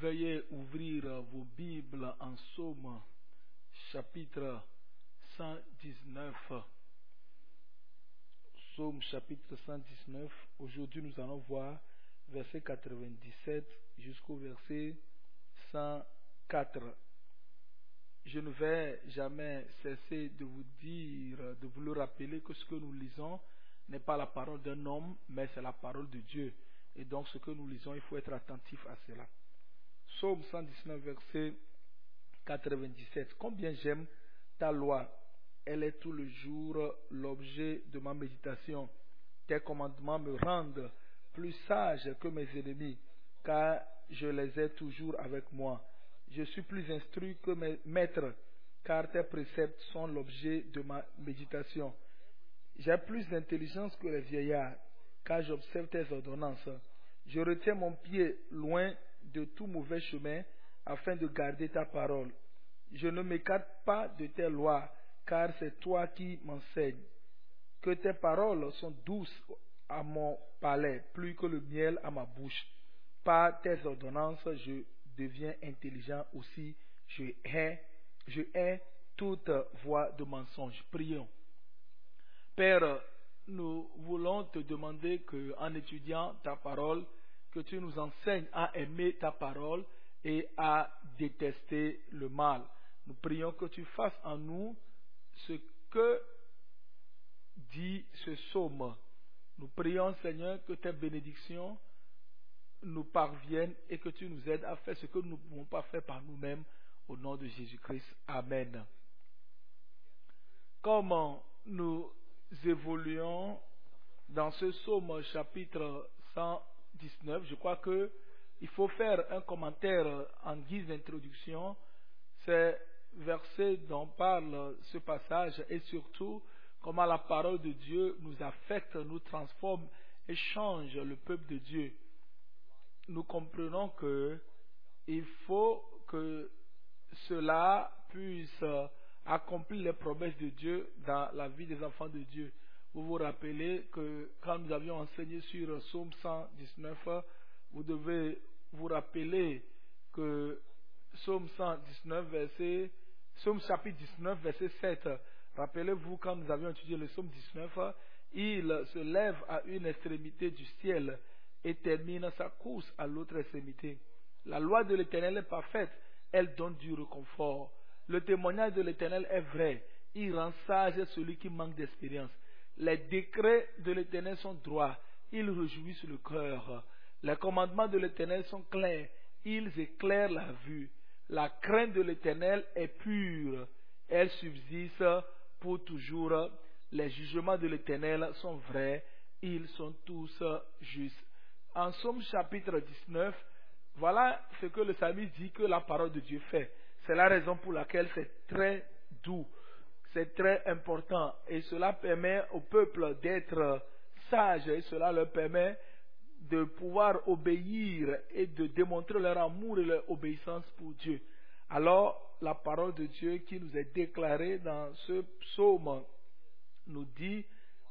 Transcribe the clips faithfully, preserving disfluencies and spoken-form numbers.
Veuillez ouvrir vos Bibles en Psaume chapitre cent dix-neuf. Psaume chapitre cent dix-neuf. Aujourd'hui, nous allons voir verset quatre-vingt-dix-sept jusqu'au verset cent quatre. Je ne vais jamais cesser de vous dire, de vous le rappeler que ce que nous lisons n'est pas la parole d'un homme, mais c'est la parole de Dieu. Et donc, ce que nous lisons, il faut être attentif à cela. Psaume cent dix-neuf, verset quatre-vingt-dix-sept. Combien j'aime ta loi. Elle est tout le jour l'objet de ma méditation. Tes commandements me rendent plus sage que mes ennemis, car je les ai toujours avec moi. Je suis plus instruit que mes maîtres, car tes préceptes sont l'objet de ma méditation. J'ai plus d'intelligence que les vieillards, car j'observe tes ordonnances. Je retiens mon pied loin de tout mauvais chemin, afin de garder ta parole. Je ne m'écarte pas de tes lois, car c'est toi qui m'enseignes. Que tes paroles sont douces à mon palais, plus que le miel à ma bouche. Par tes ordonnances, je deviens intelligent aussi. Je hais, je hais toute voix de mensonge. Prions. Père, nous voulons te demander que, en étudiant ta parole, que tu nous enseignes à aimer ta parole et à détester le mal. Nous prions que tu fasses en nous ce que dit ce psaume. Nous prions, Seigneur, que tes bénédictions nous parviennent et que tu nous aides à faire ce que nous ne pouvons pas faire par nous-mêmes. Au nom de Jésus-Christ. Amen. Comment nous évoluons dans ce psaume chapitre cent dix-neuf, je crois que il faut faire un commentaire en guise d'introduction. Ces versets dont parle ce passage et surtout comment la parole de Dieu nous affecte, nous transforme et change le peuple de Dieu. Nous comprenons que il faut que cela puisse accomplir les promesses de Dieu dans la vie des enfants de Dieu. Vous vous rappelez que quand nous avions enseigné sur Psaume cent dix-neuf, vous devez vous rappeler que Psaume cent dix-neuf, verset, Psaume chapitre dix-neuf, verset sept, rappelez-vous quand nous avions étudié le Psaume dix-neuf, il se lève à une extrémité du ciel et termine sa course à l'autre extrémité. La loi de l'Éternel est parfaite, elle donne du réconfort. Le témoignage de l'Éternel est vrai, il rend sage celui qui manque d'expérience. Les décrets de l'Éternel sont droits, ils réjouissent le cœur. Les commandements de l'Éternel sont clairs, ils éclairent la vue. La crainte de l'Éternel est pure, elle subsiste pour toujours. Les jugements de l'Éternel sont vrais, ils sont tous justes. En Psaume chapitre dix-neuf, voilà ce que le psalmiste dit que la parole de Dieu fait. C'est la raison pour laquelle c'est très doux, c'est très important et cela permet au peuple d'être sage et cela leur permet de pouvoir obéir et de démontrer leur amour et leur obéissance pour Dieu. Alors, la parole de Dieu qui nous est déclarée dans ce psaume nous dit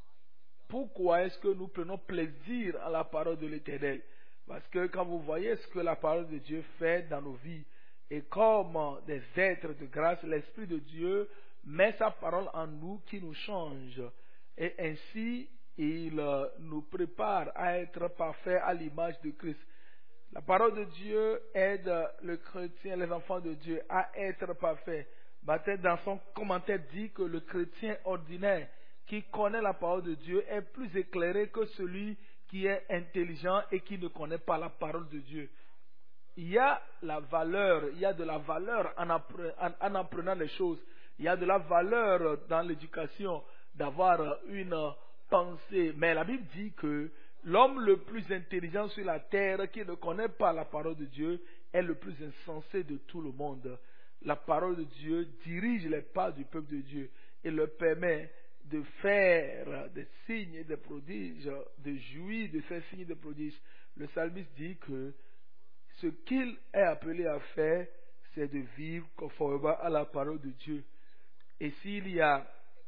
pourquoi est-ce que nous prenons plaisir à la parole de l'Éternel. Parce que quand vous voyez ce que la parole de Dieu fait dans nos vies et comme des êtres de grâce, l'Esprit de Dieu met sa parole en nous qui nous change et ainsi il nous prépare à être parfaits à l'image de Christ. La parole de Dieu aide le chrétien, les enfants de Dieu à être parfaits. Baptiste dans son commentaire dit que le chrétien ordinaire qui connaît la parole de Dieu est plus éclairé que celui qui est intelligent et qui ne connaît pas la parole de Dieu. Il y a la valeur, il y a de la valeur en, appre, en, en apprenant les choses. Il y a de la valeur dans l'éducation d'avoir une pensée. Mais la Bible dit que l'homme le plus intelligent sur la terre qui ne connaît pas la parole de Dieu est le plus insensé de tout le monde. La parole de Dieu dirige les pas du peuple de Dieu et leur permet de faire des signes et des prodiges, de jouir de ces signes et des prodiges. Le psalmiste dit que ce qu'il est appelé à faire, c'est de vivre conformément à la parole de Dieu. Et s'il y a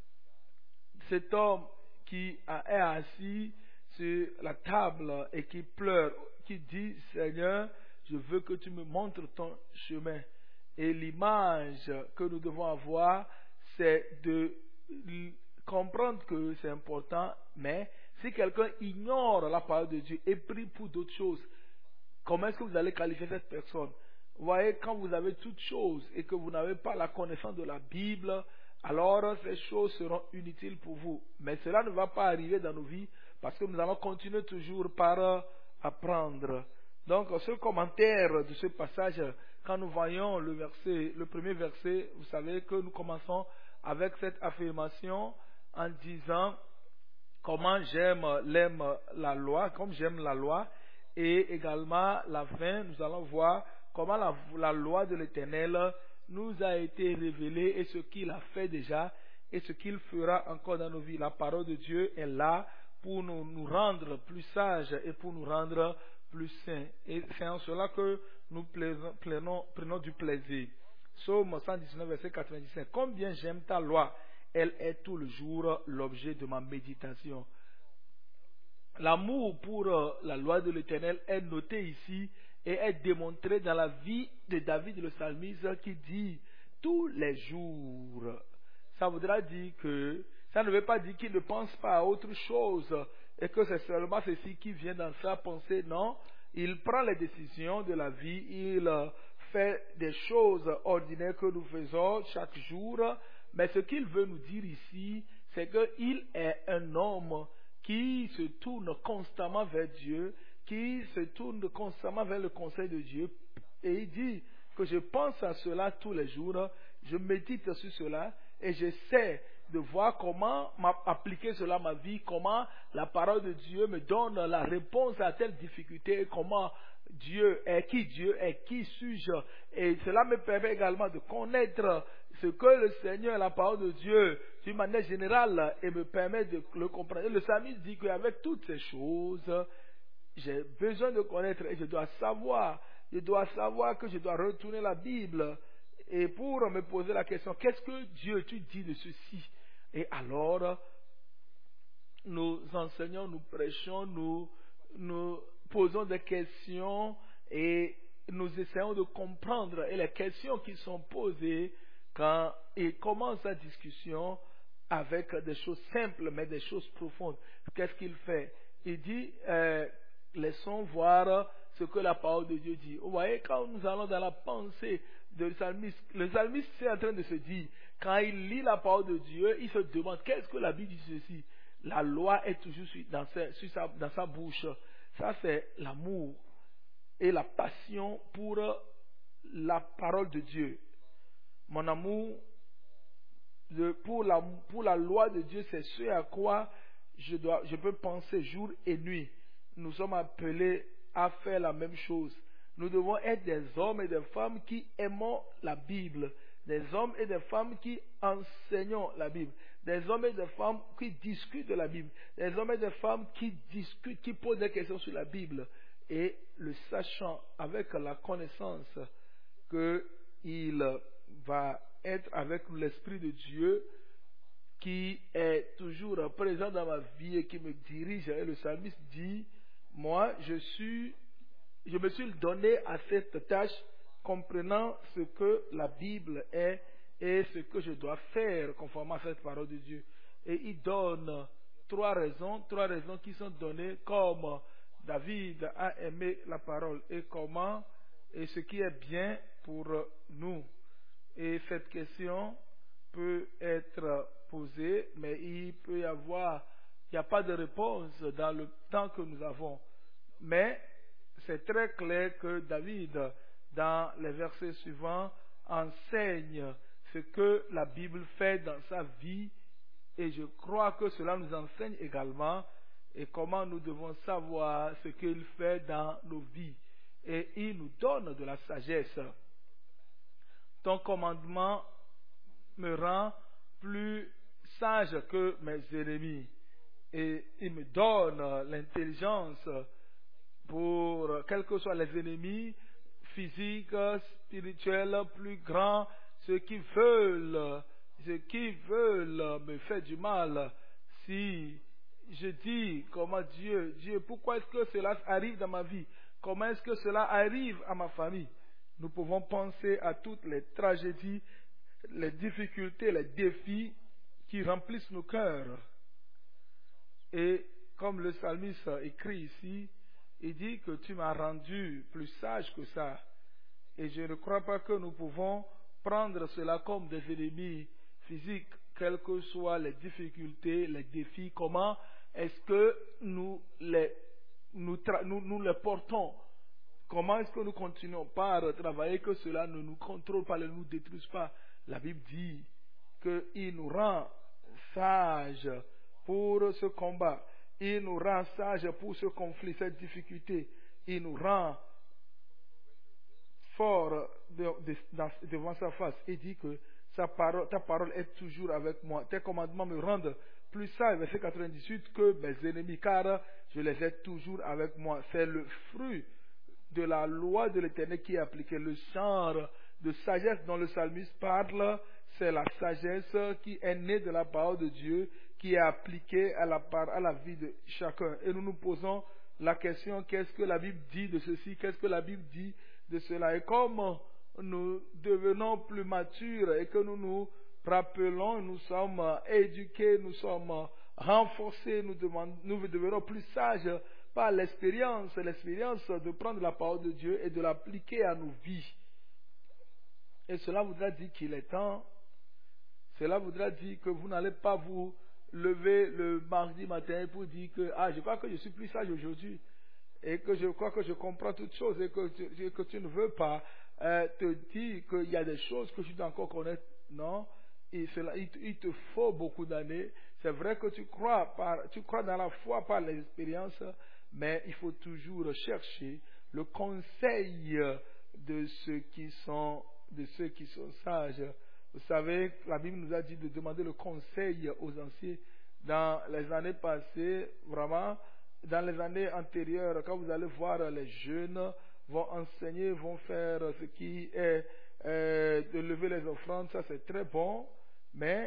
cet homme qui est assis sur la table et qui pleure, qui dit, Seigneur, je veux que tu me montres ton chemin. Et l'image que nous devons avoir, c'est de comprendre que c'est important, mais si quelqu'un ignore la parole de Dieu et prie pour d'autres choses, comment est-ce que vous allez qualifier cette personne? Vous voyez, quand vous avez toutes choses et que vous n'avez pas la connaissance de la Bible, alors ces choses seront inutiles pour vous. Mais cela ne va pas arriver dans nos vies parce que nous allons continuer toujours par apprendre. Donc, ce commentaire de ce passage, quand nous voyons le verset, le premier verset, vous savez que nous commençons avec cette affirmation en disant comment j'aime, l'aime la loi, comme j'aime la loi, et également la fin, nous allons voir comment la, la loi de l'Éternel nous a été révélée et ce qu'il a fait déjà et ce qu'il fera encore dans nos vies. La parole de Dieu est là pour nous, nous rendre plus sages et pour nous rendre plus saints. Et c'est en cela que nous plaisons, prenons, prenons du plaisir. Psaume cent dix-neuf, verset quatre-vingt-dix-sept. Combien j'aime ta loi, elle est tout le jour l'objet de ma méditation. L'amour pour la loi de l'Éternel est noté ici et est démontré dans la vie de David le psalmiste qui dit tous les jours. Ça voudra dire que, ça ne veut pas dire qu'il ne pense pas à autre chose et que c'est seulement ceci qui vient dans sa pensée. Non, il prend les décisions de la vie, il fait des choses ordinaires que nous faisons chaque jour, mais ce qu'il veut nous dire ici, c'est qu'il est un homme qui se tourne constamment vers Dieu, qui se tourne constamment vers le conseil de Dieu, et il dit que je pense à cela tous les jours, je médite sur cela, et j'essaie de voir comment appliquer cela à ma vie, comment la parole de Dieu me donne la réponse à telle difficulté, comment Dieu est, qui Dieu est, qui suis-je, et cela me permet également de connaître ce que le Seigneur, la parole de Dieu, d'une manière générale, et me permet de le comprendre. Et le psalmiste dit qu'avec toutes ces choses, j'ai besoin de connaître et je dois savoir, je dois savoir que je dois retourner la Bible et pour me poser la question, qu'est-ce que Dieu tu dis de ceci? Et alors, nous enseignons, nous prêchons, nous, nous posons des questions et nous essayons de comprendre. Et les questions qui sont posées quand il commence la discussion avec des choses simples mais des choses profondes. Qu'est-ce qu'il fait? Il dit, euh, laissons voir ce que la parole de Dieu dit. Vous voyez, quand nous allons dans la pensée de le psalmiste, le psalmiste est en train de se dire, quand il lit la parole de Dieu, il se demande, qu'est-ce que la Bible dit ceci? La loi est toujours dans sa, sur sa, dans sa bouche. Ça, c'est l'amour et la passion pour la parole de Dieu. Mon amour de, pour, la, pour la loi de Dieu, c'est ce à quoi je, dois, je peux penser jour et nuit. Nous sommes appelés à faire la même chose. Nous devons être des hommes et des femmes qui aimons la Bible, des hommes et des femmes qui enseignons la Bible, des hommes et des femmes qui discutent de la Bible, des hommes et des femmes qui discutent, qui posent des questions sur la Bible, et le sachant avec la connaissance qu'il va être avec l'Esprit de Dieu qui est toujours présent dans ma vie et qui me dirige. Et le psalmiste dit, moi, je suis, je me suis donné à cette tâche, comprenant ce que la Bible est et ce que je dois faire conformément à cette parole de Dieu. Et il donne trois raisons, trois raisons qui sont données comme David a aimé la parole et comment et ce qui est bien pour nous. Et cette question peut être posée, mais il peut y avoir, il n'y a pas de réponse dans le temps que nous avons. Mais c'est très clair que David, dans les versets suivants, enseigne ce que la Bible fait dans sa vie, et je crois que cela nous enseigne également et comment nous devons savoir ce qu'il fait dans nos vies. Et il nous donne de la sagesse. Ton commandement me rend plus sage que mes ennemis. Et il me donne l'intelligence pour, quels que soient les ennemis, physiques, spirituels, plus grands, ceux qui veulent, ceux qui veulent me faire du mal. Si je dis comment Dieu, Dieu, pourquoi est-ce que cela arrive dans ma vie? comment est-ce que cela arrive à ma famille? Nous pouvons penser à toutes les tragédies, les difficultés, les défis qui remplissent nos cœurs. Et comme le psalmiste écrit ici, il dit que tu m'as rendu plus sage que ça. Et je ne crois pas que nous pouvons prendre cela comme des ennemis physiques, quelles que soient les difficultés, les défis. Comment est-ce que nous les, nous, nous, nous les portons? Comment est-ce que nous continuons par travailler que cela ne nous contrôle pas, ne nous détruise pas? La Bible dit qu'il nous rend sages pour ce combat. Il nous rend sages pour ce conflit, cette difficulté. Il nous rend fort de, de, dans, devant sa face. Il dit que sa parole, ta parole est toujours avec moi. Tes commandements me rendent plus sage, verset quatre-vingt-dix-huit, que mes ennemis, car je les ai toujours avec moi. C'est le fruit de la loi de l'Éternel qui est appliqué. Le genre de sagesse dont le psalmiste parle, c'est la sagesse qui est née de la parole de Dieu, qui est appliquée à la, à la vie de chacun. Et nous nous posons la question, qu'est-ce que la Bible dit de ceci? Qu'est-ce que la Bible dit de cela? Et comme nous devenons plus matures et que nous nous rappelons, nous sommes éduqués, nous sommes renforcés, nous, demandons, nous devenons plus sages par l'expérience, l'expérience de prendre la parole de Dieu et de l'appliquer à nos vies. Et cela voudra dire qu'il est temps, cela voudra dire que vous n'allez pas vous lever le mardi matin pour dire que ah, je crois que je suis plus sage aujourd'hui et que je crois que je comprends toutes choses et que tu, que tu ne veux pas euh, te dire qu'il y a des choses que tu dois encore connaître. Non, et cela, il, il te faut beaucoup d'années. C'est vrai que tu crois, par, tu crois dans la foi par l'expérience, mais il faut toujours chercher le conseil de ceux qui sont, de ceux qui sont sages. Vous savez, la Bible nous a dit de demander le conseil aux anciens. Dans les années passées, vraiment, dans les années antérieures, quand vous allez voir les jeunes vont enseigner, vont faire ce qui est euh, de lever les offrandes, ça c'est très bon, mais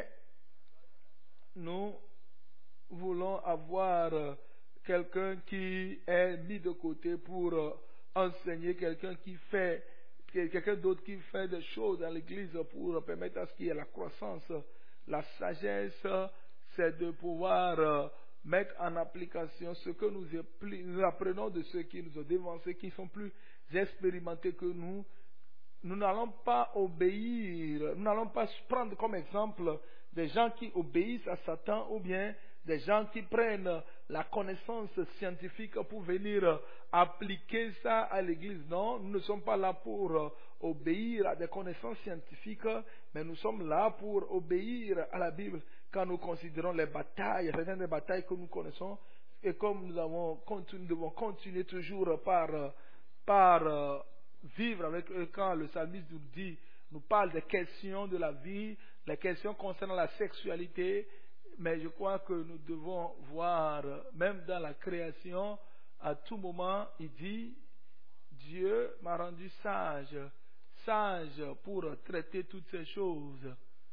nous voulons avoir quelqu'un qui est mis de côté pour enseigner, quelqu'un qui fait, quelqu'un d'autre qui fait des choses dans l'église pour permettre à ce qu'il y ait la croissance. La sagesse, c'est de pouvoir mettre en application ce que nous, nous apprenons de ceux qui nous ont dévancés, qui sont plus expérimentés que nous. Nous n'allons pas obéir, nous n'allons pas prendre comme exemple des gens qui obéissent à Satan ou bien des gens qui prennent la connaissance scientifique pour venir appliquer ça à l'église. Non, nous ne sommes pas là pour obéir à des connaissances scientifiques, mais nous sommes là pour obéir à la Bible quand nous considérons les batailles, certaines des batailles que nous connaissons, et comme nous avons continué, nous devons continuer toujours par, par vivre avec eux quand le psalmiste nous dit, nous parle des questions de la vie, les questions concernant la sexualité, mais je crois que nous devons voir, même dans la création, à tout moment, il dit, Dieu m'a rendu sage, sage pour traiter toutes ces choses.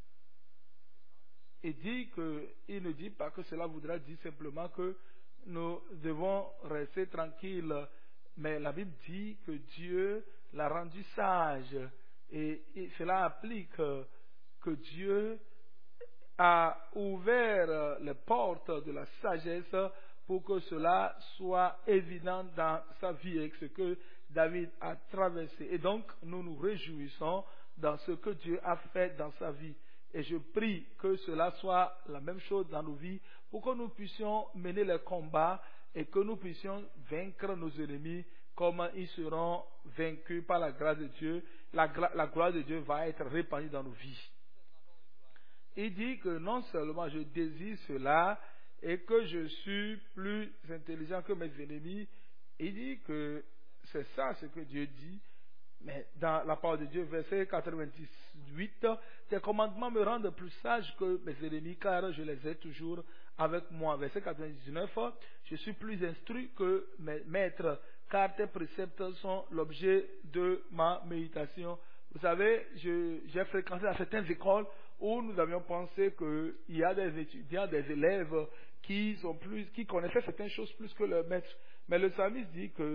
Il dit que, il ne dit pas que cela voudra dire simplement que nous devons rester tranquilles, mais la Bible dit que Dieu l'a rendu sage, et, et cela applique que Dieu a ouvert les portes de la sagesse pour que cela soit évident dans sa vie avec ce que David a traversé. Et donc, nous nous réjouissons dans ce que Dieu a fait dans sa vie. Et je prie que cela soit la même chose dans nos vies pour que nous puissions mener les combats et que nous puissions vaincre nos ennemis comme ils seront vaincus par la grâce de Dieu. La, la gloire de Dieu va être répandue dans nos vies. Il dit que non seulement je désire cela et que je suis plus intelligent que mes ennemis, il dit que c'est ça ce que Dieu dit, mais dans la parole de Dieu, verset quatre-vingt-dix-huit, tes commandements me rendent plus sage que mes ennemis, car je les ai toujours avec moi. Verset quatre-vingt-dix-neuf, je suis plus instruit que mes maîtres, car tes préceptes sont l'objet de ma méditation. Vous savez, je, j'ai fréquenté dans certaines écoles où nous avions pensé qu'il y a des étudiants, des élèves qui sont plus, qui connaissaient certaines choses plus que leurs maîtres. Mais le psalmiste dit que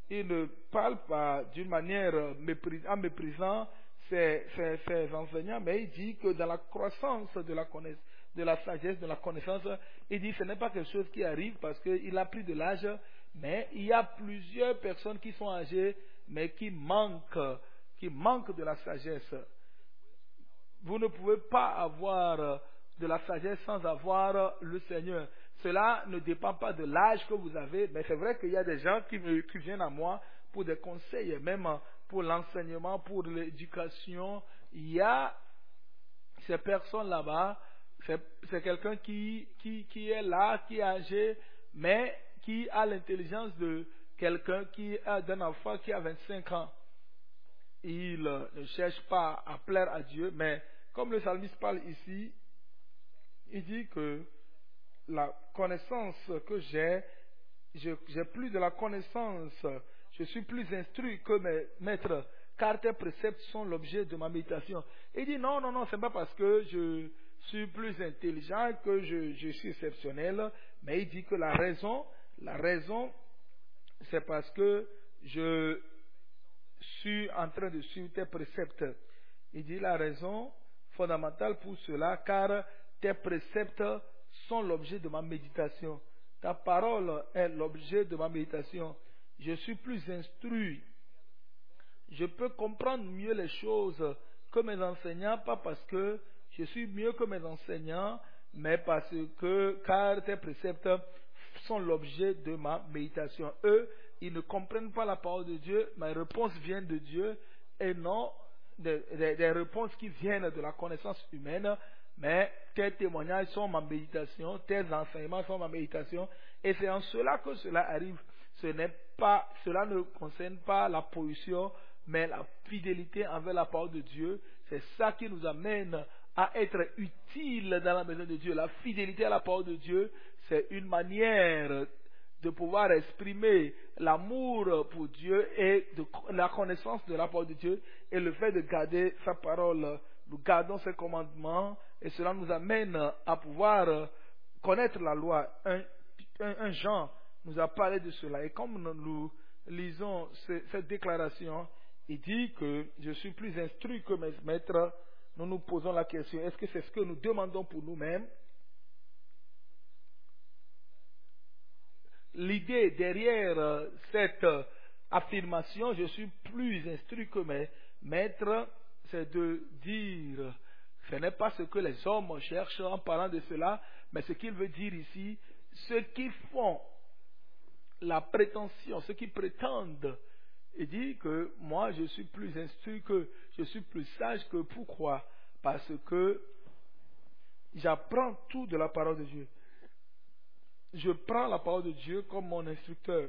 il ne parle pas d'une manière mépris, en méprisant ses, ses, ses enseignants, mais il dit que dans la croissance de la, connaissance, de la sagesse, de la connaissance, il dit que ce n'est pas quelque chose qui arrive parce qu'il a pris de l'âge, mais il y a plusieurs personnes qui sont âgées, mais qui manquent, qui manquent de la sagesse. Vous ne pouvez pas avoir de la sagesse sans avoir le Seigneur. Cela ne dépend pas de l'âge que vous avez, mais c'est vrai qu'il y a des gens qui, me, qui viennent à moi pour des conseils, même pour l'enseignement, pour l'éducation. Il y a ces personnes là-bas, c'est, c'est quelqu'un qui, qui, qui est là, qui est âgé, mais qui a l'intelligence de quelqu'un qui a d'un enfant qui a vingt-cinq ans. Il ne cherche pas à plaire à Dieu, mais comme le psalmiste parle ici, il dit que la connaissance que j'ai, je, j'ai plus de la connaissance, je suis plus instruit que mes maîtres, car tes préceptes sont l'objet de ma méditation. Il dit non, non, non, c'est pas parce que je suis plus intelligent que je, je suis exceptionnel, mais il dit que la raison, la raison, c'est parce que je suis en train de suivre tes préceptes. Il dit la raison fondamentale pour cela, car tes préceptes sont l'objet de ma méditation. Ta parole est l'objet de ma méditation. Je suis plus instruit. Je peux comprendre mieux les choses que mes enseignants, pas parce que je suis mieux que mes enseignants, mais parce que, car tes préceptes sont l'objet de ma méditation. Eux, ils ne comprennent pas la parole de Dieu, mes réponses viennent de Dieu et non des, des, des réponses qui viennent de la connaissance humaine, mais tes témoignages sont ma méditation, tes enseignements sont ma méditation, et c'est en cela que cela arrive. Ce n'est pas, cela ne concerne pas la position, mais la fidélité envers la parole de Dieu. C'est ça qui nous amène à être utile dans la maison de Dieu. La fidélité à la parole de Dieu, c'est une manière de pouvoir exprimer l'amour pour Dieu et de la connaissance de la parole de Dieu et le fait de garder sa parole. Nous gardons ses commandements et cela nous amène à pouvoir connaître la loi. Un, un, un Jean nous a parlé de cela et comme nous lisons cette déclaration, il dit que je suis plus instruit que mes maîtres. Nous nous posons la question, est-ce que c'est ce que nous demandons pour nous-mêmes? L'idée derrière cette affirmation, je suis plus instruit que mes maîtres, c'est de dire, ce n'est pas ce que les hommes cherchent en parlant de cela, mais ce qu'il veut dire ici, ceux qui font la prétention, ceux qui prétendent, il dit que moi je suis plus instruit que, je suis plus sage que, pourquoi? Parce que j'apprends tout de la parole de Dieu. Je prends la parole de Dieu comme mon instructeur.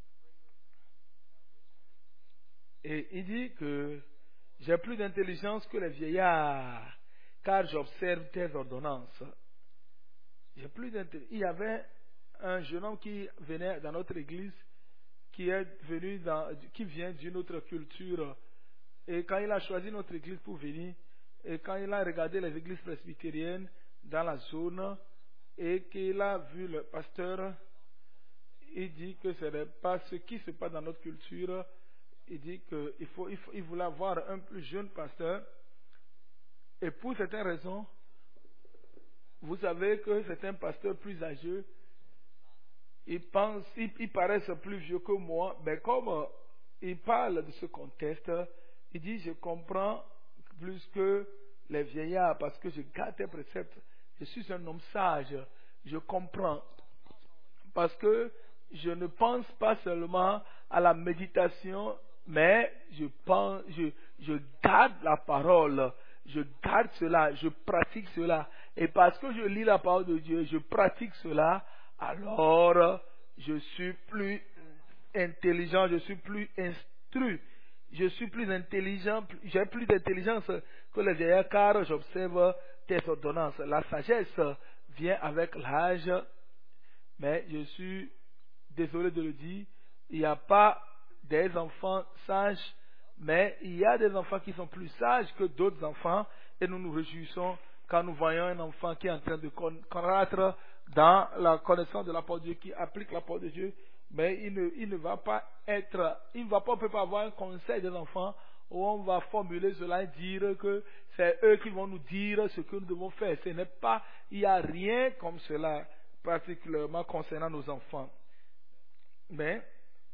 Et il dit que j'ai plus d'intelligence que les vieillards, car j'observe tes ordonnances. J'ai plus d'intelligence. Il y avait un jeune homme qui venait dans notre église, qui est venu dans, qui vient d'une autre culture. Et quand il a choisi notre église pour venir, et quand il a regardé les églises presbytériennes dans la zone, et qu'il a vu le pasteur, il dit que ce n'est pas ce qui se passe dans notre culture. Il dit qu'il faut, il faut, il voulait avoir un plus jeune pasteur. Et pour certaines raisons, vous savez que c'est un pasteur plus âgé. Il pense, il, il paraît plus vieux que moi, mais comme il parle de ce contexte, il dit je comprends plus que les vieillards parce que je garde tes préceptes. Je suis un homme sage, je comprends. Parce que je ne pense pas seulement à la méditation, mais je pense, je, je garde la parole, je garde cela, je pratique cela. Et parce que je lis la parole de Dieu, je pratique cela, alors je suis plus intelligent, je suis plus instruit. Je suis plus intelligent, j'ai plus d'intelligence que les vieillards car j'observe tes ordonnances. La sagesse vient avec l'âge, mais je suis désolé de le dire, il n'y a pas des enfants sages, mais il y a des enfants qui sont plus sages que d'autres enfants et nous nous réjouissons quand nous voyons un enfant qui est en train de croître dans la connaissance de la parole de Dieu, qui applique la parole de Dieu. mais il ne, il ne va pas être, il ne va pas, on peut pas avoir un conseil des enfants où on va formuler cela et dire que c'est eux qui vont nous dire ce que nous devons faire. Ce n'est pas, il n'y a rien comme cela, particulièrement concernant nos enfants. Mais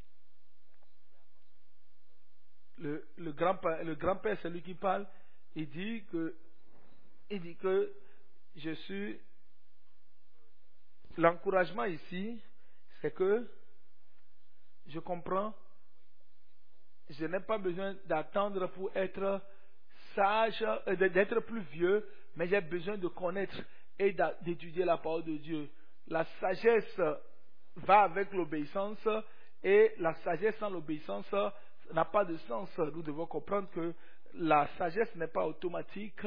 le, le grand-père, le grand-père, c'est lui qui parle, il dit que, il dit que je suis, l'encouragement ici, c'est que je comprends, je n'ai pas besoin d'attendre pour être sage, euh, d'être plus vieux, mais j'ai besoin de connaître et d'étudier la parole de Dieu. La sagesse va avec l'obéissance et la sagesse sans l'obéissance n'a pas de sens. Nous devons comprendre que la sagesse n'est pas automatique.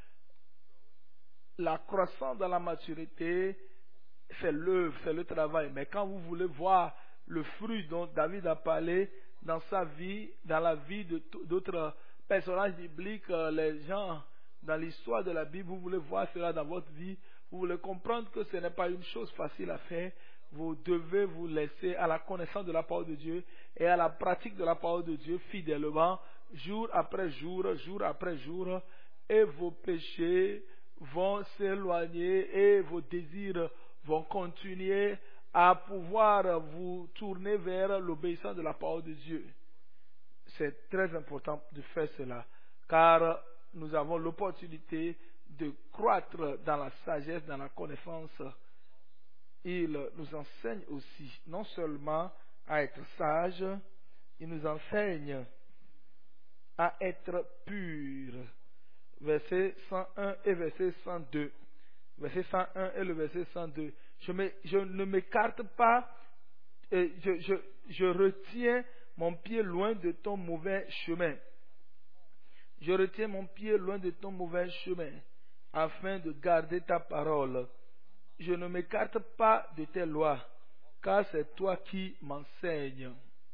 La croissance dans la maturité, c'est l'œuvre, c'est le travail. Mais quand vous voulez voir le fruit dont David a parlé dans sa vie, dans la vie de d'autres personnages bibliques, les gens dans l'histoire de la Bible, vous voulez voir cela dans votre vie, vous voulez comprendre que ce n'est pas une chose facile à faire. Vous devez vous laisser à la connaissance de la parole de Dieu et à la pratique de la parole de Dieu fidèlement, jour après jour, jour après jour, et vos péchés vont s'éloigner et vos désirs vont continuer à pouvoir vous tourner vers l'obéissance de la parole de Dieu. C'est très important de faire cela, car nous avons l'opportunité de croître dans la sagesse, dans la connaissance. Il nous enseigne aussi, non seulement à être sage, il nous enseigne à être pur. Verset cent un et verset cent deux. Verset cent un et le verset cent deux. Je, me, je ne m'écarte pas, euh, je, je, je retiens mon pied loin de ton mauvais chemin. Je retiens mon pied loin de ton mauvais chemin, afin de garder ta parole. Je ne m'écarte pas de tes lois, car c'est toi qui m'enseignes.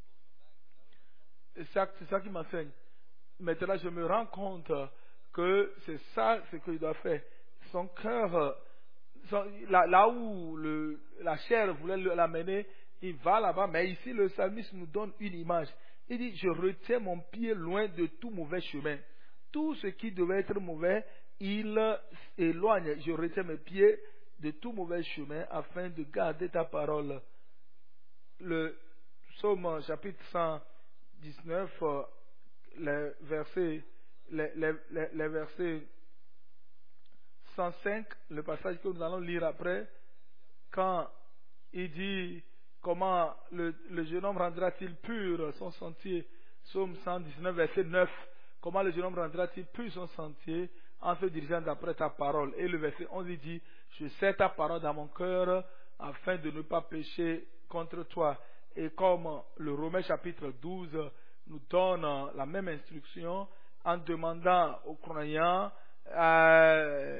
C'est ça, c'est ça qui m'enseigne. Maintenant, je me rends compte que c'est ça ce qu'il doit faire. Son cœur, son, là, là où le, la chair voulait l'amener, il va là-bas. Mais ici, le psalmiste nous donne une image. Il dit, je retiens mon pied loin de tout mauvais chemin. Tout ce qui devait être mauvais, il éloigne. Je retiens mes pieds de tout mauvais chemin afin de garder ta parole. Le psaume chapitre cent dix-neuf, les versets, les, les, les, les versets cent cinq, le passage que nous allons lire après, quand il dit comment le, le jeune homme rendra-t-il pur son sentier, psaume cent dix-neuf, verset neuf, comment le jeune homme rendra-t-il pur son sentier en se dirigeant d'après ta parole. Et le verset onze, il dit, je sais ta parole dans mon cœur afin de ne pas pécher contre toi. Et comme le Romains chapitre douze nous donne la même instruction en demandant aux croyants à,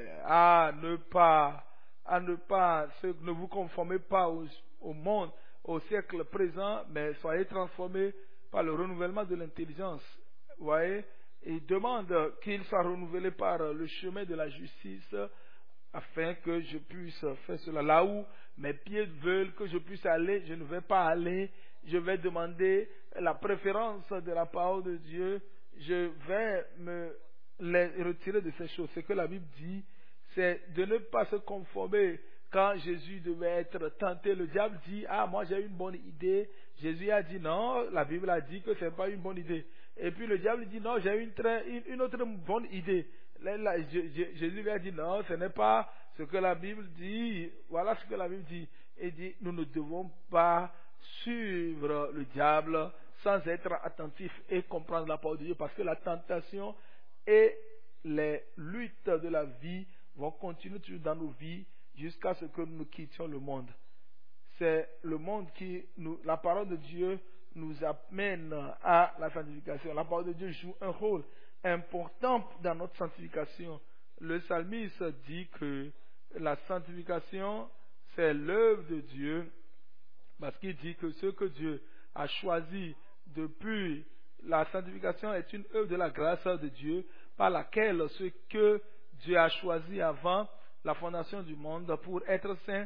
à ne pas, à ne pas, ne vous conformez pas au, au monde, au siècle présent, mais soyez transformés par le renouvellement de l'intelligence. Vous voyez? Il demande qu'il soit renouvelé par le chemin de la justice afin que je puisse faire cela. Là où mes pieds veulent que je puisse aller, je ne vais pas aller. Je vais demander la préférence de la parole de Dieu. Je vais me les retirer de ces choses. Ce que la Bible dit, c'est de ne pas se conformer. Quand Jésus devait être tenté, le diable dit, ah, moi j'ai une bonne idée. Jésus a dit non, la Bible a dit que ce n'est pas une bonne idée. Et puis le diable dit non, j'ai une, très, une, une autre bonne idée. Là, là, je, je, Jésus lui a dit non, ce n'est pas ce que la Bible dit. Voilà ce que la Bible dit. Il dit, nous ne devons pas suivre le diable sans être attentifs et comprendre la parole de Dieu, parce que la tentation et les luttes de la vie vont continuer toujours dans nos vies jusqu'à ce que nous quittions le monde. C'est le monde qui, nous, la parole de Dieu nous amène à la sanctification. La parole de Dieu joue un rôle important dans notre sanctification. Le psalmiste dit que la sanctification, c'est l'œuvre de Dieu, parce qu'il dit que ce que Dieu a choisi depuis la sanctification est une œuvre de la grâce de Dieu, par laquelle ce que Dieu a choisi avant la fondation du monde pour être saint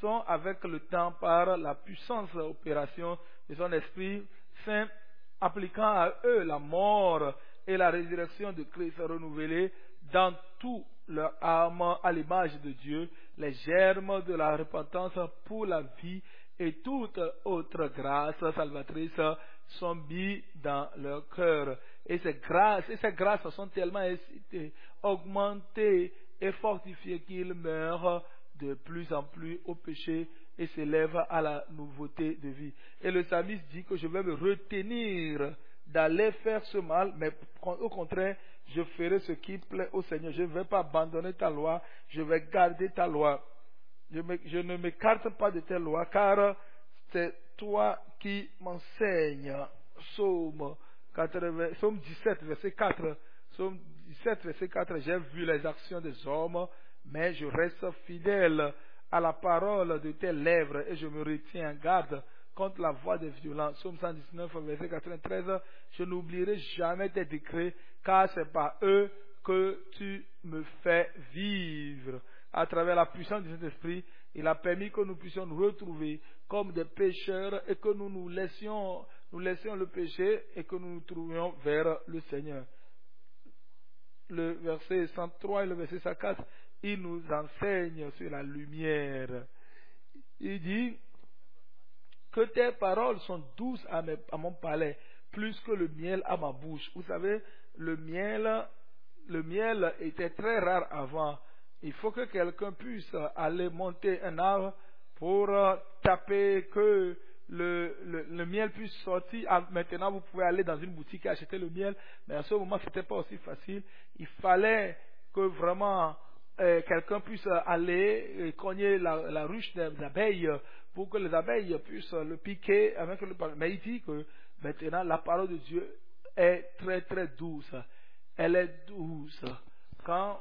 sont avec le temps par la puissance opération de son Esprit Saint, appliquant à eux la mort et la résurrection de Christ renouvelée dans tout leur âme à l'image de Dieu, les germes de la repentance pour la vie et toute autre grâce salvatrice sont mis dans leur cœur. Et ces grâces, et ces grâces sont tellement excitées, augmentées et fortifiées qu'ils meurent de plus en plus au péché et s'élèvent à la nouveauté de vie. Et le psalmiste dit que je vais me retenir d'aller faire ce mal, mais au contraire, je ferai ce qui plaît au Seigneur. Je ne vais pas abandonner ta loi, je vais garder ta loi. Je, me, je ne m'écarte pas de tes lois, car c'est toi qui m'enseignes. Psaume, quatre-vingts, Psaume dix-sept, verset quatre. Psaume dix-sept, verset quatre. J'ai vu les actions des hommes, mais je reste fidèle à la parole de tes lèvres et je me retiens en garde contre la voix des violents. Psaume cent dix-neuf, verset quatre-vingt-treize. Je n'oublierai jamais tes décrets, car c'est par eux que tu me fais vivre. À travers la puissance du Saint-Esprit, il a permis que nous puissions nous retrouver comme des pécheurs et que nous nous laissions, nous laissions le péché et que nous nous trouvions vers le Seigneur. Le verset cent trois et le verset cent quatre, il nous enseigne sur la lumière. Il dit que tes paroles sont douces à, mes, à mon palais, plus que le miel à ma bouche. Vous savez, le miel, le miel était très rare avant. Il faut que quelqu'un puisse aller monter un arbre pour taper que le, le, le miel puisse sortir. Ah, maintenant, vous pouvez aller dans une boutique et acheter le miel, mais à ce moment, ce n'était pas aussi facile. Il fallait que vraiment euh, quelqu'un puisse aller et cogner la, la ruche des abeilles pour que les abeilles puissent le piquer avec le. Mais il dit que maintenant, la parole de Dieu est très très douce. Elle est douce. Quand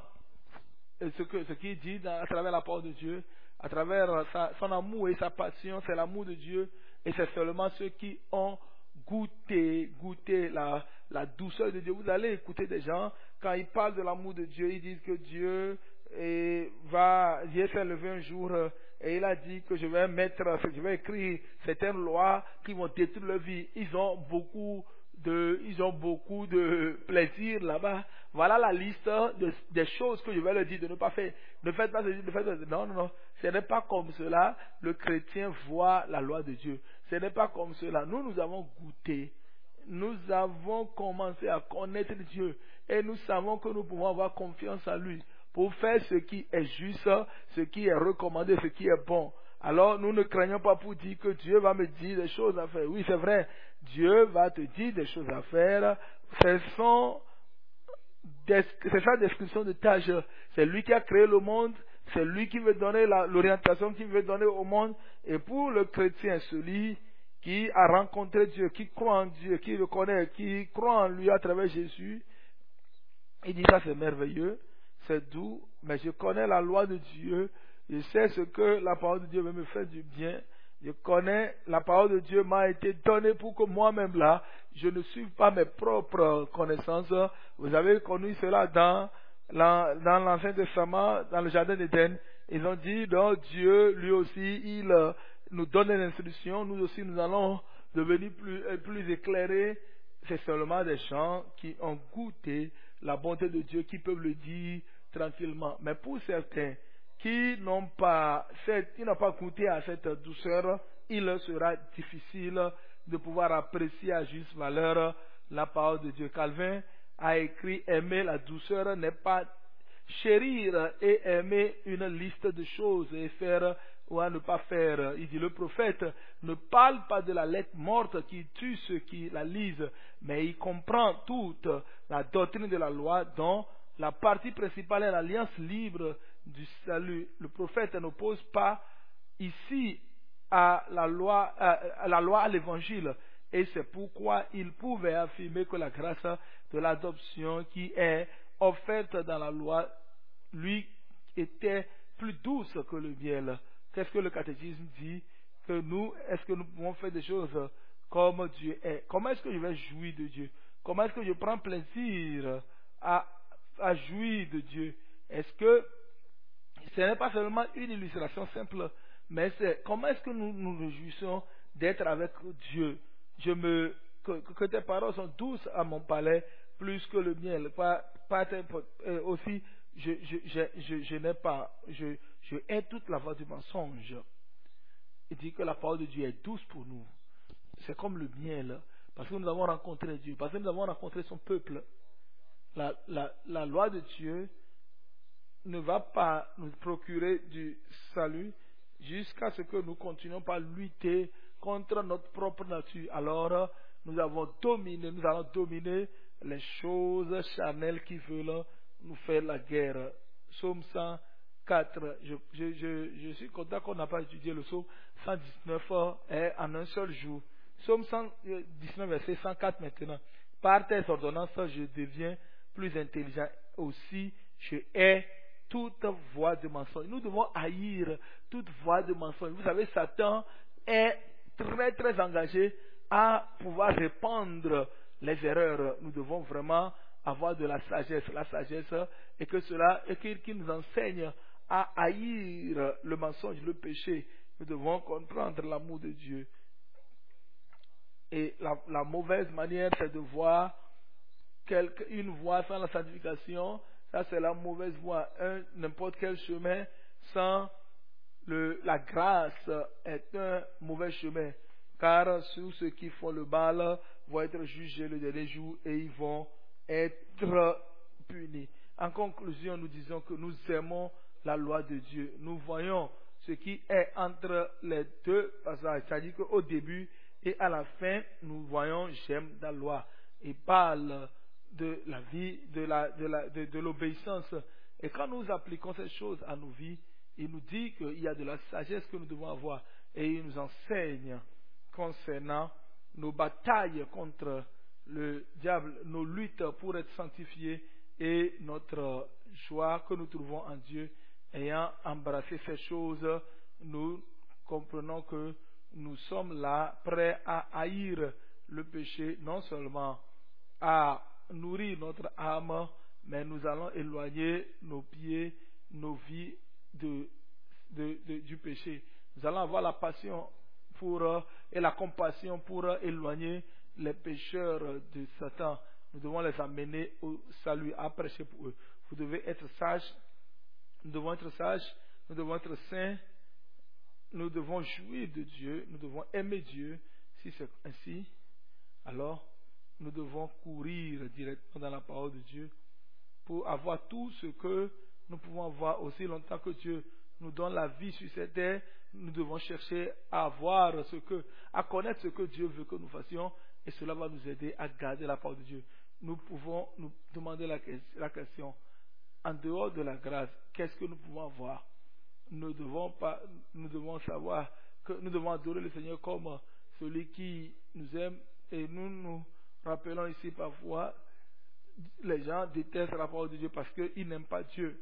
ce que ce qu'il dit dans, à travers la parole de Dieu, à travers sa, son amour et sa passion, c'est l'amour de Dieu, et c'est seulement ceux qui ont goûté, goûté la, la douceur de Dieu. Vous allez écouter des gens, quand ils parlent de l'amour de Dieu, ils disent que Dieu et va, Dieu s'est levé un jour et il a dit que je vais mettre, je vais écrire certaines lois qui vont détruire leur vie. Ils ont beaucoup de, ils ont beaucoup de plaisir là-bas. Voilà la liste de, des choses que je vais leur dire de ne pas faire. Ne faites pas ceci, ne faites pas ceci. Non, non, non. Ce n'est pas comme cela. Le chrétien voit la loi de Dieu. Ce n'est pas comme cela. Nous, nous avons goûté. Nous avons commencé à connaître Dieu. Et nous savons que nous pouvons avoir confiance en lui pour faire ce qui est juste, ce qui est recommandé, ce qui est bon. Alors, nous ne craignons pas pour dire que Dieu va me dire des choses à faire. Oui, c'est vrai. Dieu va te dire des choses à faire. Ce sont des, c'est sa description de tâche. C'est lui qui a créé le monde. C'est lui qui veut donner la, l'orientation qu'il veut donner au monde. Et pour le chrétien, celui qui a rencontré Dieu, qui croit en Dieu, qui le connaît, qui croit en lui à travers Jésus, il dit ça c'est merveilleux, c'est doux, mais je connais la loi de Dieu. Je sais ce que la parole de Dieu veut me faire du bien. Je connais, la parole de Dieu m'a été donnée pour que moi-même là, je ne suive pas mes propres connaissances. Vous avez connu cela dans, la, dans l'Ancien Testament, dans le Jardin d'Éden. Ils ont dit, donc Dieu, lui aussi, il euh, nous donne des instructions. Nous aussi, nous allons devenir plus, plus éclairés. C'est seulement des gens qui ont goûté la bonté de Dieu, qui peuvent le dire tranquillement. Mais pour certains, qui n'ont pas, cette, qui n'ont pas goûté à cette douceur, il leur sera difficile de pouvoir apprécier à juste valeur la parole de Dieu. Calvin a écrit: aimer la douceur n'est pas chérir et aimer une liste de choses et faire ou à ne pas faire. Il dit: le prophète ne parle pas de la lettre morte qui tue ceux qui la lisent, mais il comprend toute la doctrine de la loi dont la partie principale est l'alliance libre du salut. Le prophète n'oppose pas ici à la loi, à, à la loi à l'évangile, et c'est pourquoi il pouvait affirmer que la grâce de l'adoption qui est offerte dans la loi lui était plus douce que le miel. Qu'est-ce que le catéchisme dit? Que nous, est-ce que nous pouvons faire des choses comme Dieu est? Comment est-ce que je vais jouir de Dieu? Comment est-ce que je prends plaisir à, à jouir de Dieu? Est-ce que ce n'est pas seulement une illustration simple, mais c'est comment est-ce que nous nous réjouissons d'être avec Dieu. Je me, que, que tes paroles sont douces à mon palais, plus que le miel. Pas, pas euh, aussi, je, je, je, je, je n'ai pas, je, je hais toute la voix du mensonge. Il dit que la parole de Dieu est douce pour nous. C'est comme le miel, parce que nous avons rencontré Dieu, parce que nous avons rencontré son peuple. La, la, la loi de Dieu ne va pas nous procurer du salut jusqu'à ce que nous continuions par lutter contre notre propre nature. Alors, nous avons dominé, nous allons dominer les choses charnelles qui veulent nous faire la guerre. Psaume cent quatre. Je, je, je, je suis content qu'on n'a pas étudié le psaume cent dix-neuf eh, en un seul jour. Psaume cent dix-neuf, verset cent quatre maintenant. Par tes ordonnances, je deviens plus intelligent. Aussi, je hais toute voix de mensonge. Nous devons haïr toute voix de mensonge. Vous savez, Satan est très très engagé à pouvoir répandre les erreurs. Nous devons vraiment avoir de la sagesse, la sagesse, et que cela, et qu'il nous enseigne à haïr le mensonge, le péché. Nous devons comprendre l'amour de Dieu. Et la, la mauvaise manière, c'est de voir quelque, une voie sans la sanctification. Ça, c'est la mauvaise voie. Un, n'importe quel chemin sans le, la grâce est un mauvais chemin. Car ceux, ceux qui font le mal vont être jugés le dernier jour et ils vont être punis. En conclusion, nous disons que nous aimons la loi de Dieu. Nous voyons ce qui est entre les deux passages. C'est-à-dire qu'au début et à la fin, nous voyons j'aime la loi. Il parle de la vie, de, la, de, la, de, de l'obéissance. Et quand nous appliquons ces choses à nos vies, il nous dit qu'il y a de la sagesse que nous devons avoir. Et il nous enseigne concernant nos batailles contre le diable, nos luttes pour être sanctifiés et notre joie que nous trouvons en Dieu. Ayant embrassé ces choses, nous comprenons que nous sommes là, prêts à haïr le péché, non seulement à nourrir notre âme, mais nous allons éloigner nos pieds, nos vies de, de, de, du péché. Nous allons avoir la passion pour, et la compassion pour éloigner les pécheurs de Satan. Nous devons les amener au salut, à prêcher pour eux. Vous devez être sages, nous devons être sages, nous devons être saints, nous devons jouir de Dieu, nous devons aimer Dieu. Si c'est ainsi, alors nous devons courir directement dans la parole de Dieu pour avoir tout ce que nous pouvons avoir. Aussi longtemps que Dieu nous donne la vie sur cette terre, nous devons chercher à avoir ce que, à connaître ce que Dieu veut que nous fassions, et cela va nous aider à garder la parole de Dieu. Nous pouvons nous demander la, la question, en dehors de la grâce, qu'est-ce que nous pouvons avoir? Nous devons pas, nous devons savoir que nous devons adorer le Seigneur comme celui qui nous aime, et nous nous rappelons ici parfois, les gens détestent la parole de Dieu parce qu'ils n'aiment pas Dieu.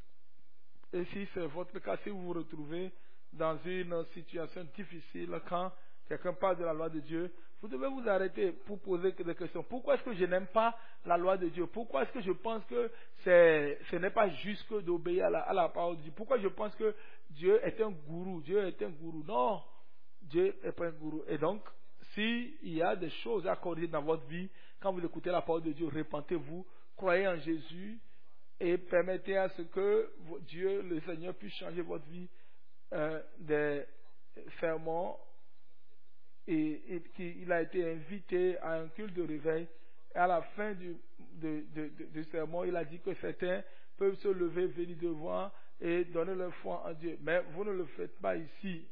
Et si c'est votre cas, si vous vous retrouvez dans une situation difficile, quand quelqu'un parle de la loi de Dieu, vous devez vous arrêter pour poser des questions. Pourquoi est-ce que je n'aime pas la loi de Dieu? Pourquoi est-ce que je pense que c'est, ce n'est pas juste que d'obéir à la, à la parole de Dieu? Pourquoi je pense que Dieu est un gourou? Dieu est un gourou. Non, Dieu n'est pas un gourou. Et donc, s'il y a des choses à corriger dans votre vie, quand vous écoutez la parole de Dieu, repentez-vous, croyez en Jésus et permettez à ce que Dieu, le Seigneur, puisse changer votre vie euh, des sermons. Et, et qu'il a été invité à un culte de réveil. Et à la fin du, de, de, de, du sermon, il a dit que certains peuvent se lever, venir devant et donner leur foi en Dieu. Mais vous ne le faites pas ici.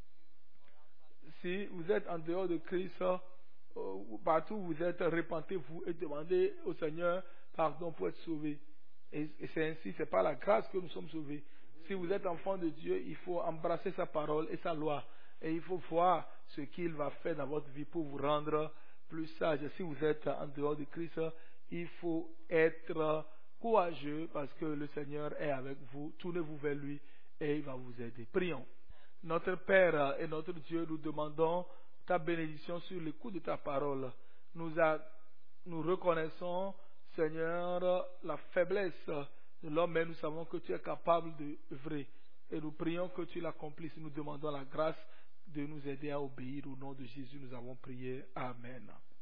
Si vous êtes en dehors de Christ, partout où vous êtes, repentez-vous et demandez au Seigneur pardon pour être sauvé. Et, et c'est ainsi, c'est par la grâce que nous sommes sauvés. Si vous êtes enfant de Dieu, il faut embrasser sa parole et sa loi. Et il faut voir ce qu'il va faire dans votre vie pour vous rendre plus sage. Si vous êtes en dehors de Christ, il faut être courageux parce que le Seigneur est avec vous. Tournez-vous vers lui et il va vous aider. Prions. Notre Père et notre Dieu, nous demandons ta bénédiction sur l'écoute de ta parole. Nous, a, nous reconnaissons, Seigneur, la faiblesse de l'homme, mais nous savons que tu es capable d'œuvrer. Et nous prions que tu l'accomplisses. Nous demandons la grâce de nous aider à obéir. Au nom de Jésus, nous avons prié. Amen.